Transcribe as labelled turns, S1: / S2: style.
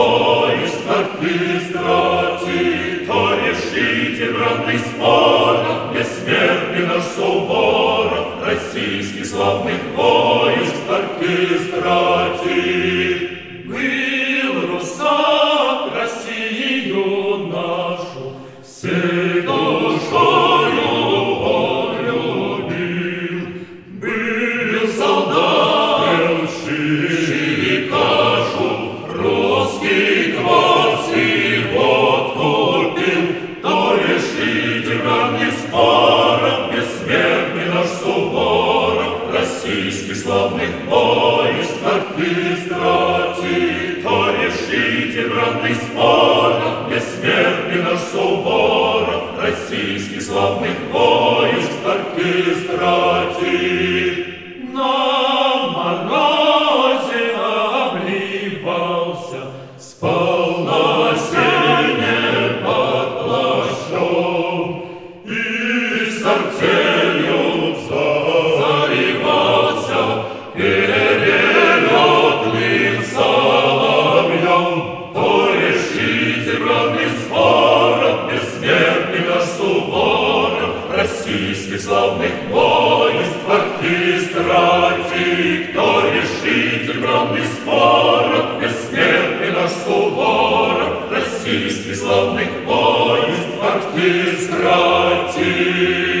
S1: войск оркестрации, кто решите бранный спор, бессмертный наш Суворов, российский славных войск оркестрации. Был русак Россию нашу, всей душою он любил. Был солдат, делший кашу, русский квас и водку пил. То решите бранный споров, бессмертный наш Суворов, российский славных войск оркестрации. То решите бранный споров, бессмертный наш Суворов, российский славных войск оркестрации. На морозе обливался, спал на сене под плащом и с артелью заливался перелетным соловьем. То решите бранный споров, бессмертный наш Суворов, российских славных войск оркестрации. Кто решите бранный споров, бессмертный наш Суворов, российских славных войск оркестрации.